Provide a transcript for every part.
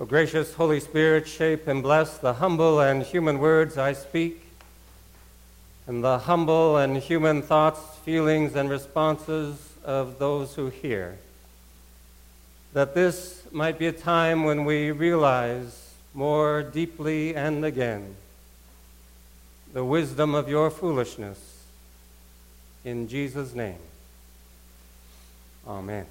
O gracious Holy Spirit, shape and bless the humble and human words I speak, and the humble and human thoughts, feelings, and responses of those who hear, that this might be a time when we realize more deeply and again the wisdom of your foolishness. In Jesus' name, amen.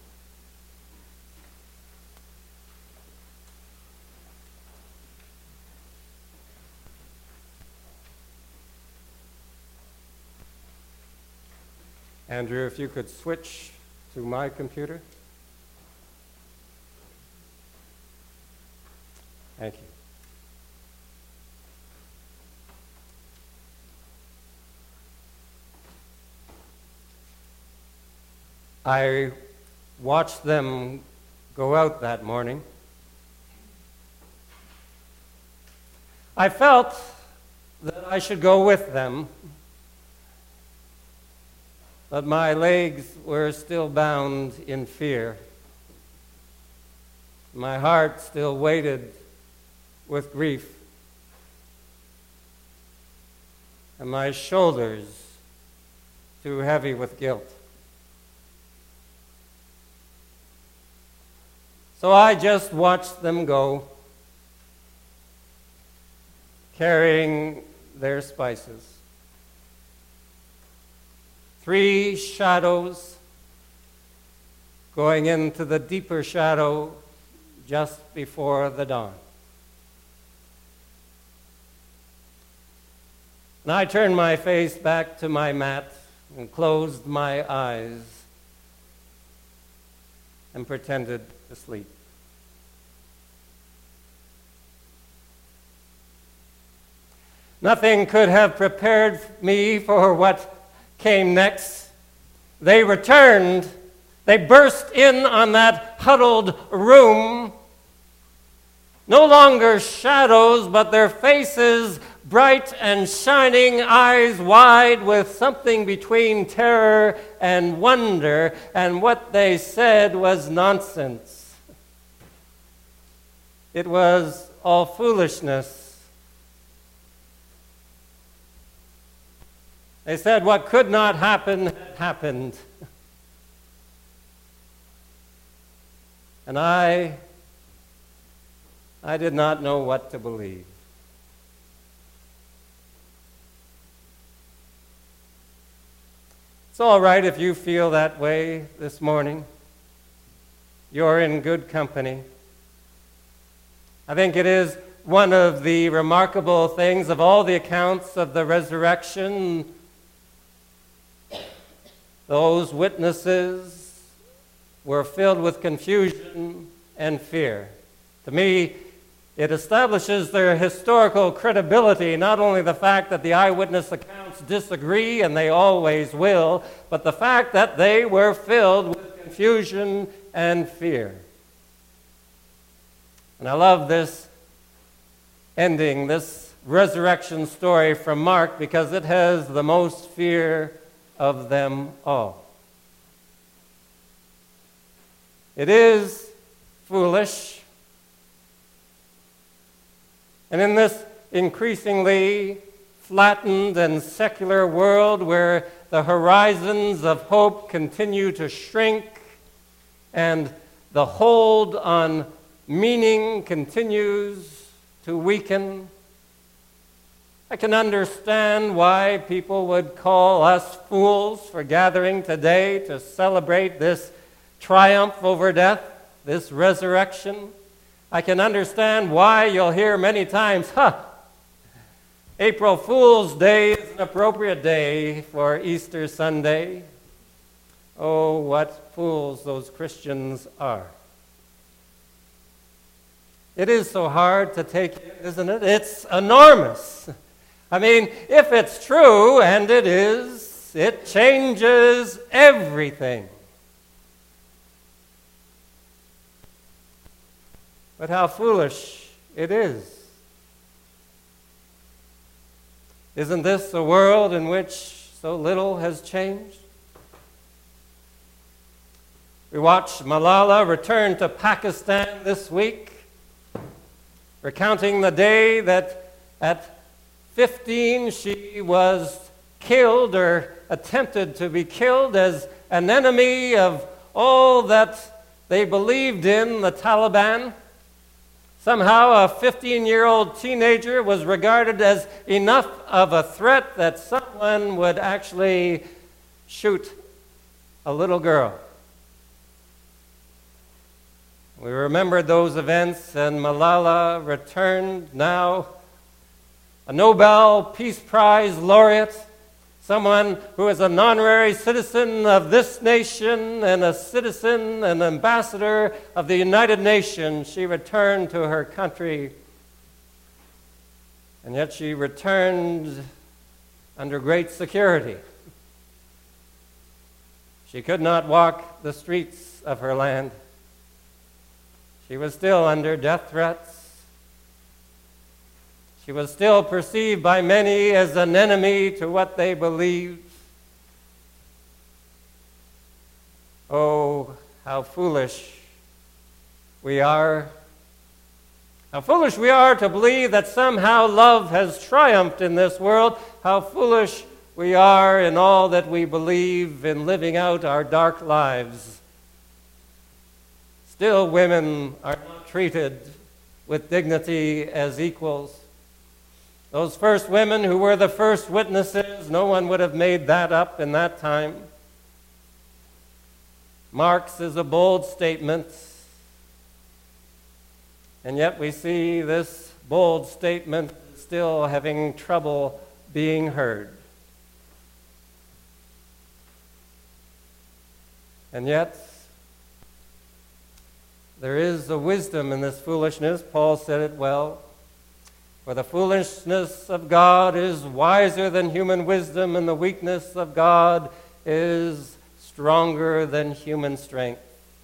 Andrew, if you could switch to my computer. Thank you. I watched them go out that morning. I felt that I should go with them, but my legs were still bound in fear. My heart still weighted with grief, and my shoulders too heavy with guilt. So I just watched them go, carrying their spices. 3 shadows going into the deeper shadow just before the dawn. And I turned my face back to my mat and closed my eyes and pretended to sleep. Nothing could have prepared me for what came next. They returned. They burst in on that huddled room. No longer shadows, but their faces bright and shining, eyes wide with something between terror and wonder, and what they said was nonsense. It was all foolishness. They said what could not happen had happened. And I did not know what to believe. It's all right if you feel that way this morning. You're in good company. I think it is one of the remarkable things of all the accounts of the resurrection. Those witnesses were filled with confusion and fear. To me, it establishes their historical credibility, not only the fact that the eyewitness accounts disagree, and they always will, but the fact that they were filled with confusion and fear. And I love this ending, this resurrection story from Mark, because it has the most fear of them all. It is foolish. And in this increasingly flattened and secular world where the horizons of hope continue to shrink and the hold on meaning continues to weaken, I can understand why people would call us fools for gathering today to celebrate this triumph over death, this resurrection. I can understand why you'll hear many times, April Fool's Day is an appropriate day for Easter Sunday. Oh, what fools those Christians are. It is so hard to take in, isn't it? It's enormous. I mean, if it's true, and it is, it changes everything. But how foolish it is. Isn't this a world in which so little has changed? We watched Malala return to Pakistan this week. recounting the day that at 15 she was killed or attempted to be killed as an enemy of all that they believed in, the Taliban. Somehow a 15-year-old teenager was regarded as enough of a threat that someone would actually shoot a little girl. We remembered those events, and Malala returned, now a Nobel Peace Prize laureate, someone who is an honorary citizen of this nation and a citizen and ambassador of the United Nations. She returned to her country, and yet she returned under great security. She could not walk the streets of her land. She was still under death threats. She was still perceived by many as an enemy to what they believed. Oh, how foolish we are. How foolish we are to believe that somehow love has triumphed in this world. How foolish we are in all that we believe in living out our dark lives. Still, women are not treated with dignity as equals. Those first women who were the first witnesses, no one would have made that up in that time. Marx is a bold statement, and yet we see this bold statement still having trouble being heard. And yet, there is a wisdom in this foolishness. Paul said it well. For the foolishness of God is wiser than human wisdom, and the weakness of God is stronger than human strength.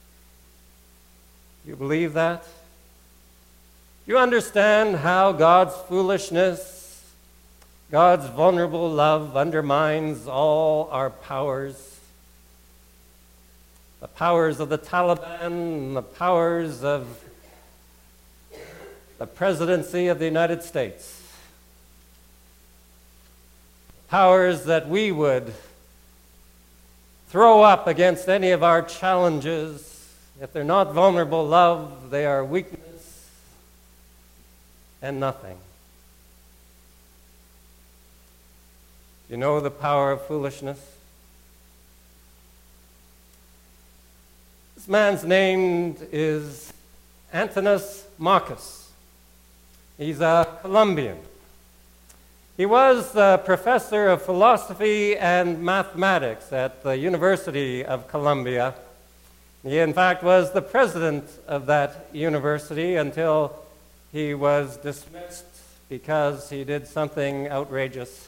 You believe that? You understand how God's foolishness, God's vulnerable love undermines all our powers? The powers of the Taliban, the powers of the presidency of the United States. Powers that we would throw up against any of our challenges. If they're not vulnerable love, they are weakness and nothing. You know the power of foolishness? This man's name is Antonis Marcus. He's a Colombian. He was a professor of philosophy and mathematics at the University of Columbia. He, in fact, was the president of that university until he was dismissed because he did something outrageous.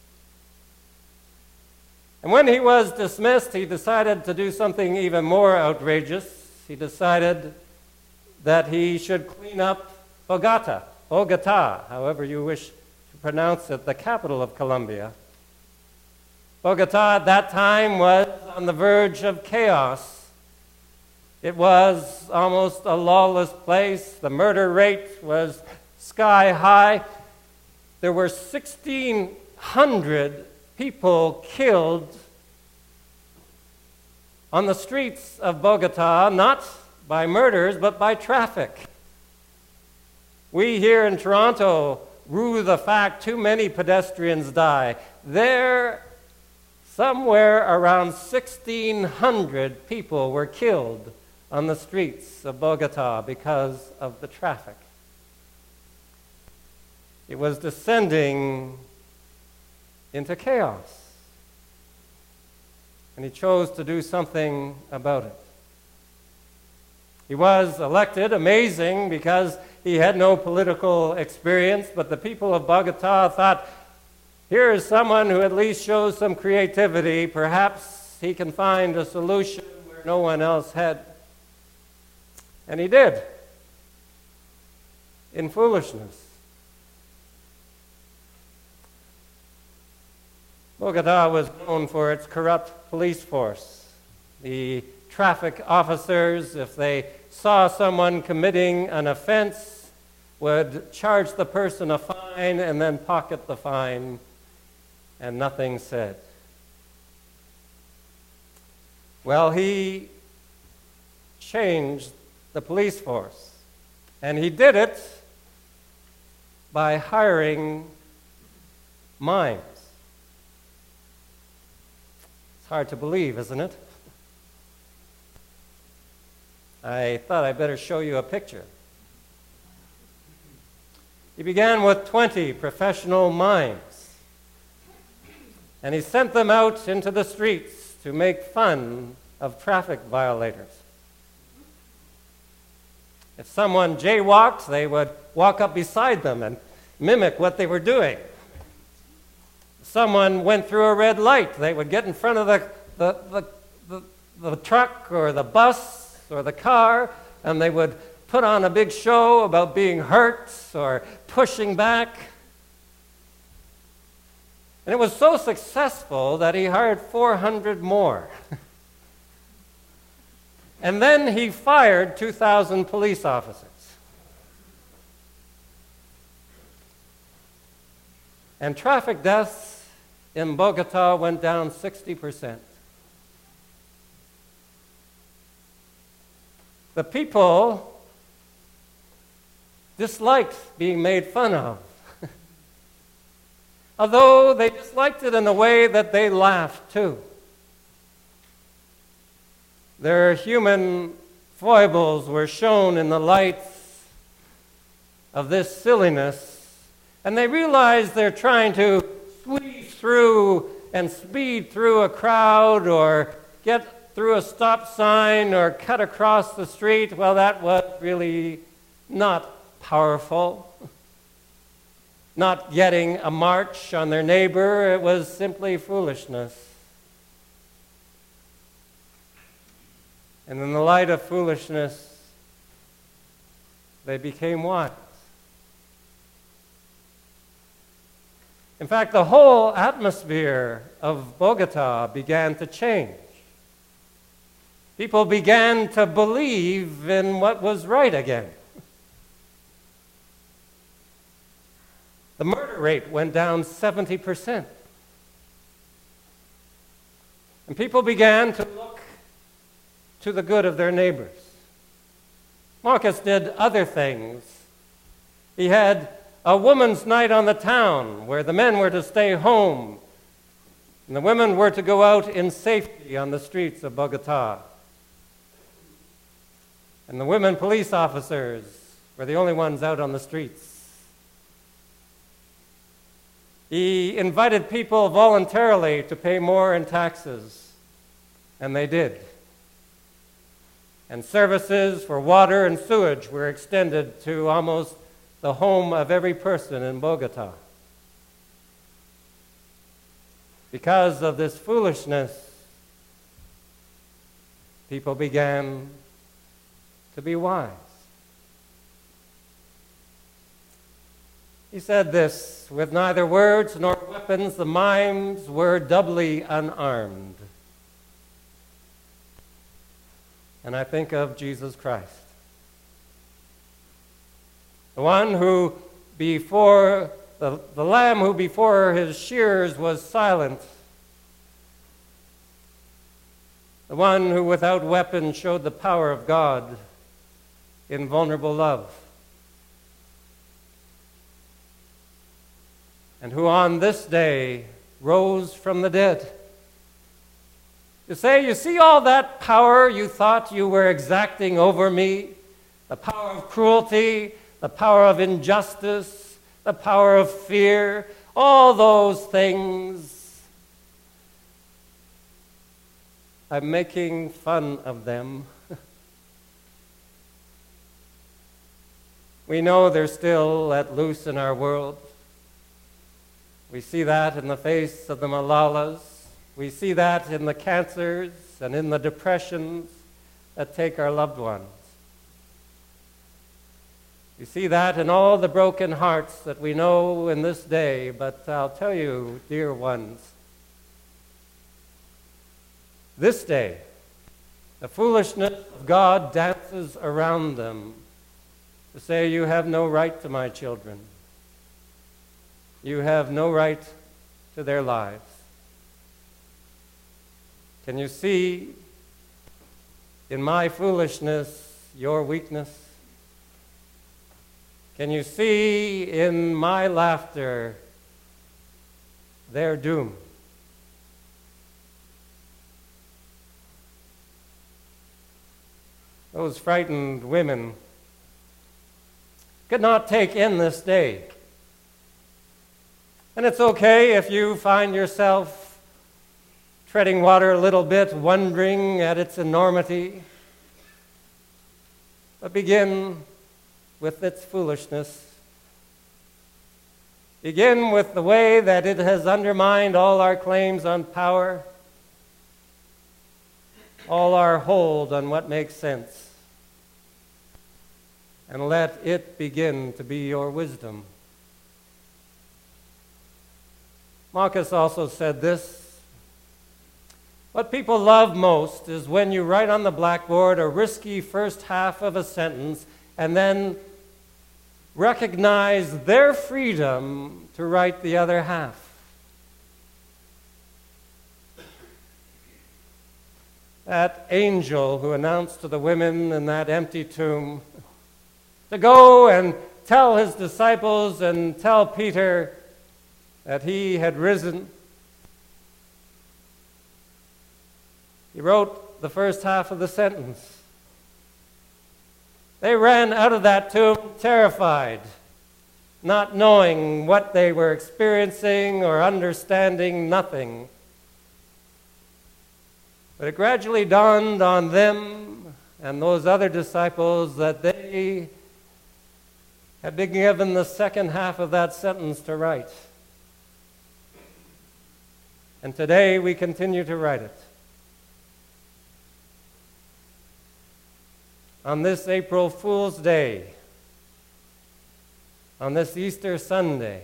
And when he was dismissed, he decided to do something even more outrageous. He decided that he should clean up Bogota, however you wish to pronounce it, the capital of Colombia. Bogota at that time was on the verge of chaos. It was almost a lawless place. The murder rate was sky high. There were 1,600 people killed on the streets of Bogota, not by murders, but by traffic. We here in Toronto rue the fact too many pedestrians die. There, somewhere around 1,600 people were killed on the streets of Bogota because of the traffic. It was descending into chaos. And he chose to do something about it. He was elected, amazing, because he had no political experience, but the people of Bogota thought, here is someone who at least shows some creativity. Perhaps he can find a solution where no one else had. And he did, in foolishness. Bogota was known for its corrupt police force. The traffic officers, if they saw someone committing an offense, would charge the person a fine and then pocket the fine, and nothing said. Well, he changed the police force, and he did it by hiring mimes. It's hard to believe, isn't it? I thought I'd better show you a picture. He began with 20 professional mimes, and he sent them out into the streets to make fun of traffic violators. If someone jaywalked, they would walk up beside them and mimic what they were doing. If someone went through a red light, they would get in front of the truck or the bus or the car, and they would put on a big show about being hurt or pushing back. And it was so successful that he hired 400 more. And then he fired 2,000 police officers. And traffic deaths in Bogota went down 60%. The people disliked being made fun of. Although they disliked it in a way that they laughed too. Their human foibles were shown in the light of this silliness, and they realized they're trying to squeeze through and speed through a crowd or get through a stop sign or cut across the street. Well, that was really not powerful. Not getting a march on their neighbor. It was simply foolishness. And in the light of foolishness, they became wise. In fact, the whole atmosphere of Bogota began to change. People began to believe in what was right again. The murder rate went down 70%. And people began to look to the good of their neighbors. Marcus did other things. He had a woman's night on the town where the men were to stay home and the women were to go out in safety on the streets of Bogota. And the women police officers were the only ones out on the streets. He invited people voluntarily to pay more in taxes, and they did. And services for water and sewage were extended to almost the home of every person in Bogota. Because of this foolishness, people began to be wise. He said this, with neither words nor weapons, the mimes were doubly unarmed. And I think of Jesus Christ. The one who before, the lamb who before his shears was silent. The one who without weapon showed the power of God in vulnerable love. And who on this day rose from the dead. You say, you see all that power you thought you were exacting over me? The power of cruelty, the power of injustice, the power of fear, all those things. I'm making fun of them. We know they're still let loose in our world. We see that in the face of the Malalas. We see that in the cancers and in the depressions that take our loved ones. We see that in all the broken hearts that we know in this day, but I'll tell you, dear ones, this day, the foolishness of God dances around them, to say, you have no right to my children. You have no right to their lives. Can you see in my foolishness your weakness? Can you see in my laughter their doom? Those frightened women could not take in this day. And it's okay if you find yourself treading water a little bit, wondering at its enormity. But begin with its foolishness. Begin with the way that it has undermined all our claims on power, all our hold on what makes sense. And let it begin to be your wisdom. Marcus also said this: what people love most is when you write on the blackboard a risky first half of a sentence and then recognize their freedom to write the other half. That angel who announced to the women in that empty tomb to go and tell his disciples and tell Peter that he had risen. He wrote the first half of the sentence. They ran out of that tomb terrified, not knowing what they were experiencing or understanding nothing. But it gradually dawned on them and those other disciples that they had been given the second half of that sentence to write. And today we continue to write it. On this April Fool's Day, on this Easter Sunday,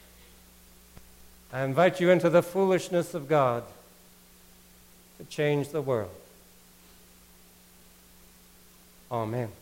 I invite you into the foolishness of God to change the world. Amen.